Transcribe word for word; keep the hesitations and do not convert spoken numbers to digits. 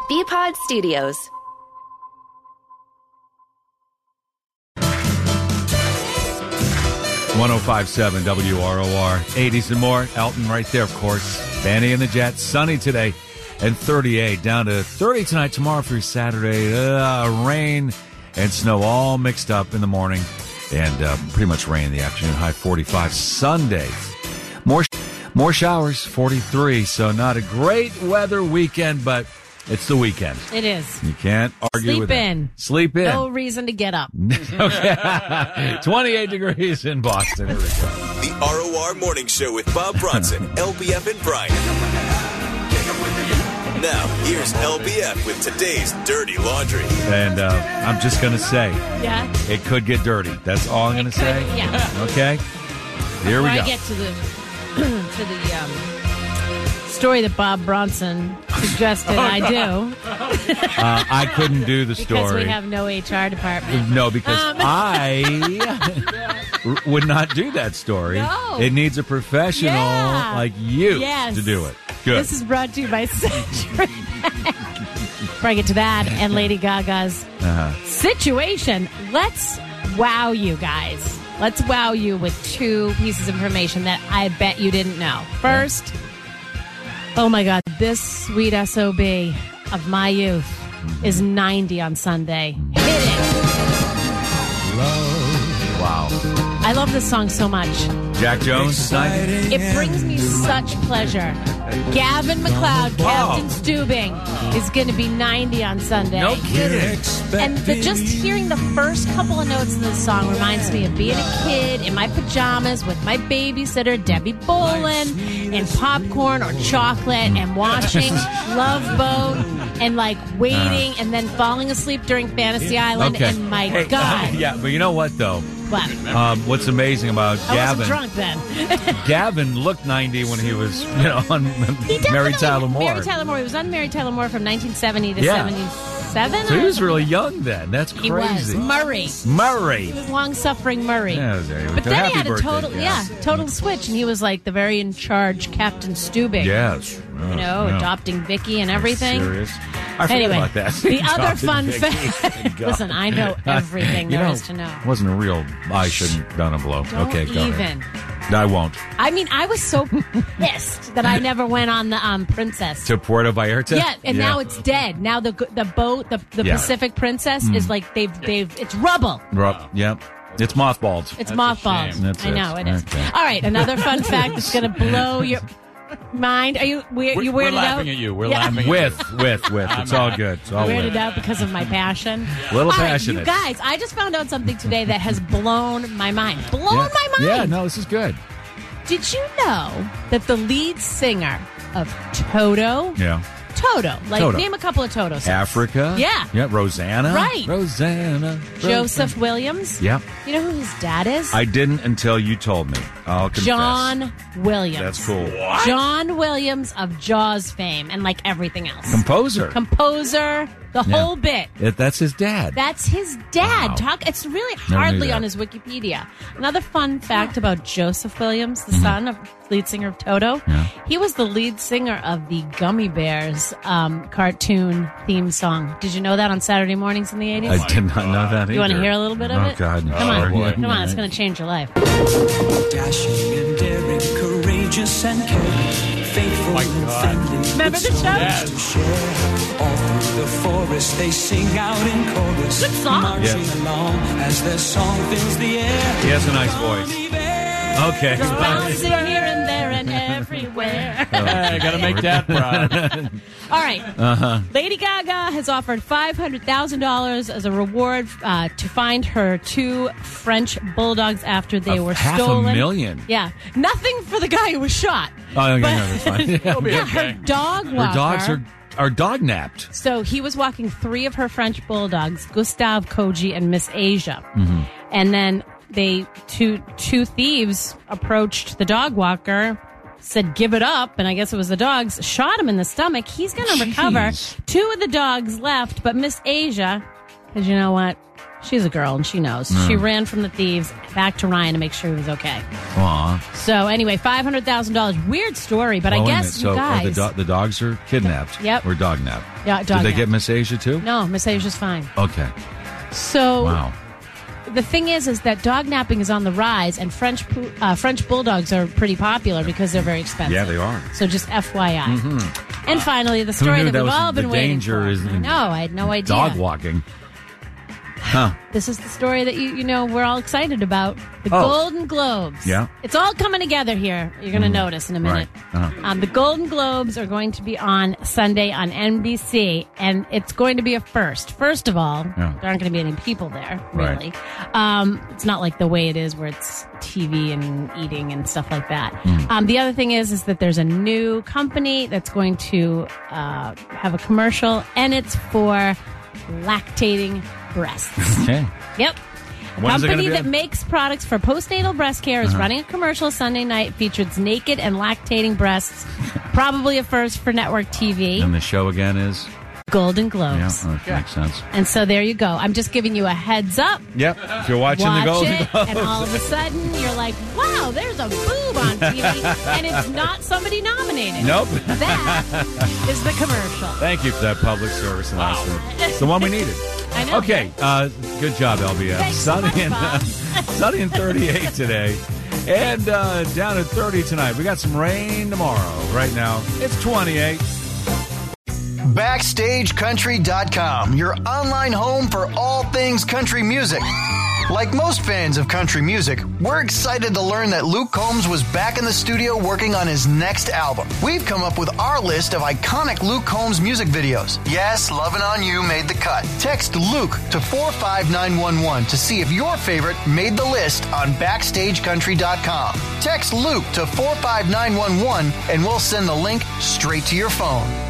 B-Pod Studios. one oh five point seven W R O R. eighties and more. Elton right there, of course. Fanny and the Jets. Sunny today and thirty-eight. Down to thirty tonight, tomorrow through Saturday. Uh, rain and snow all mixed up in the morning. And uh, pretty much rain in the afternoon. High forty-five. Sunday. More, more showers, forty-three. So not a great weather weekend, but it's the weekend. It is. You can't argue Sleep with it. in. Sleep in. No reason to get up. Okay. twenty-eight degrees in Boston. Here we go. The R O R Morning Show with Bob Bronson, L B F and Brian. Now, here's L B F with today's dirty laundry. And uh, I'm just going to say, Yeah. it could get dirty. That's all I'm going to say. Yeah. Okay? Here we Before go. I get to the to the um, story that Bob Bronson suggested Oh, I do, uh, I couldn't do the because story. we have no H R department. No, because Um. I r- would not do that story. No. It needs a professional Yeah. like you Yes. to do it. Good. This is brought to you by Century. Before I get to that and Lady Gaga's uh-huh. situation, let's wow you guys. Let's wow you with two pieces of information that I bet you didn't know. First, oh my God, this sweet S O B of my youth is ninety on Sunday. Hit it. Wow. I love this song so much. Jack Jones is ninety? It brings me such pleasure. Gavin McLeod, Wow. Captain Stubing, is going to be ninety on Sunday. No kidding. And the, just hearing the first couple of notes of this song reminds me of being a kid in my pajamas with my babysitter, Debbie Bolin, and popcorn or chocolate and watching Love Boat and like waiting and then falling asleep during Fantasy Island. Okay. And my Hey, God. Yeah, but you know what, though? What? Um, what's amazing about I Gavin... wasn't drunk then. Gavin looked ninety when he was, you know, on He Mary definitely- Tyler Moore. Mary Tyler Moore. He was on Mary Tyler Moore from nineteen seventy to Yeah. seventy-seven. So he was really young then. That's He was. crazy. Murray. Murray. He was long-suffering Murray. Yeah, there you go. But then Happy he had a birthday, total, yeah, Gavin. total switch, and he was like the very in charge Captain Stubing. Yes. You know, adopting Vicky and everything. Serious? I forgot Anyway, about that. the other Adopted fun Vicky. fact. God. Listen, I know everything You there know, is to know. Wasn't a real. I shouldn't have done a blow. Don't okay, go even. ahead. I won't. I mean, I was so pissed that I never went on the um, Princess. To Puerto Vallarta. Yeah, and now it's dead. Now the the boat, the the Yeah. Pacific Princess, is like they've they've it's rubble. Rup, yep. It's mothballed. It's That's a mothballed. shame. That's I it. know it is. Okay. All right, another fun fact that's going to blow your mind. Are you weird? We're, you we're weirded laughing out? at you. We're Yeah. laughing at With, with, with. It's all good. It's all Weirded with. out because of my passion. Little All right, passionate. you guys, I just found out something today that has blown my mind. Blown Yeah. my mind. Yeah, no, this is good. Did you know that the lead singer of Toto, Yeah. Toto, like Toto. name a couple of Toto songs. Africa. Yeah. Yeah, Rosanna. Right. Rosanna. Joseph Williams. Yep. You know who his dad is? I didn't until you told me. I'll confess. John Williams. That's cool. John Williams of Jaws fame and like everything else. Composer. Composer, the Yeah. whole bit. It, that's his dad. That's his dad. Wow. Talk. It's really Never knew hardly that. on his Wikipedia. Another fun fact about Joseph Williams, the son of lead singer of Toto. Mm-hmm. Yeah. He was the lead singer of the Gummy Bears um, cartoon theme song. Did you know that on Saturday mornings in the eighties? I did not know that either. You want to hear a little bit of oh, it? God. Come on, Sure. come on. It's going to change your life. Dashing and daring, courageous and caring, faithful my and God. friendly. Remember the with show? so much to share. All through the forest, they sing out in chorus, Good song. marching Yes. along as their song fills the air. He has a nice voice. Okay. Bouncing here and there and everywhere. Hey, gotta make that proud. All right. Uh-huh. Lady Gaga has offered five hundred thousand dollars as a reward uh, to find her two French bulldogs after they A were half a stolen. million? Yeah. Nothing for the guy who was shot. Oh, okay, But- no, that's fine. He'll be Yeah, okay. her dog Her walker. dogs are, are dog napped. So he was walking three of her French bulldogs, Gustave, Koji, and Miss Asia. Mm-hmm. And then they two two thieves approached the dog walker, said, "Give it up," and I guess it was the dogs, shot him in the stomach. He's going to recover. Jeez. Two of the dogs left, but Miss Asia, because you know what? She's a girl, and she knows. Mm. She ran from the thieves back to Ryan to make sure he was okay. Aw. So anyway, five hundred thousand dollars. Weird story, but Well, I wait a guess minute. you So are guys... the, do- the dogs are kidnapped? Yep. Or dognapped? Yeah, Did they dognapped. get Miss Asia, too? No, Miss Asia's fine. Okay. So Wow. the thing is, is that dog napping is on the rise, and French po- uh, French bulldogs are pretty popular because they're very expensive. Yeah, they are. So just F Y I. Mm-hmm. And finally, the story knew that that we've was all the been waiting danger for. is in I know, I had no idea. Dog walking. Huh. This is the story that you you know we're all excited about. The Oh. Golden Globes. Yeah. It's all coming together here. You're going to notice in a minute. Right. Uh-huh. Um, the Golden Globes are going to be on Sunday on N B C, and it's going to be a first. First of all, Yeah. there aren't going to be any people there, Right. really. Um, it's not like the way it is where it's T V and eating and stuff like that. Mm. Um, the other thing is, is that there's a new company that's going to uh, have a commercial, and it's for lactating breasts. Okay. Yep. When is it gonna Company be that on? Uh-huh. makes products for postnatal breast care is running a commercial Sunday night features naked and lactating breasts. Probably a first for network T V. And the show again is? Golden Yeah, Globes. oh, that makes sense. And so there you go. I'm just giving you a heads up. Yep. If you're watching Watch the Golden it, Globes. and all of a sudden you're like, "Wow, there's a boob on T V," and it's not somebody nominated. Nope. That is the commercial. Thank you for that public service announcement. It's the one we needed. I know. Okay, uh, good job, L B S. Thanks so Sunny much, and Bob. sunny and thirty-eight today, and uh, down at thirty tonight. We got some rain tomorrow. Right now, it's twenty-eight. Backstage Country dot com, your online home for all things country music. Like most fans of country music, we're excited to learn that Luke Combs was back in the studio working on his next album. We've come up with our list of iconic Luke Combs music videos. Yes, Lovin' On You made the cut. Text Luke to four five nine one one to see if your favorite made the list on Backstage Country dot com. Text Luke to four five nine one one and we'll send the link straight to your phone.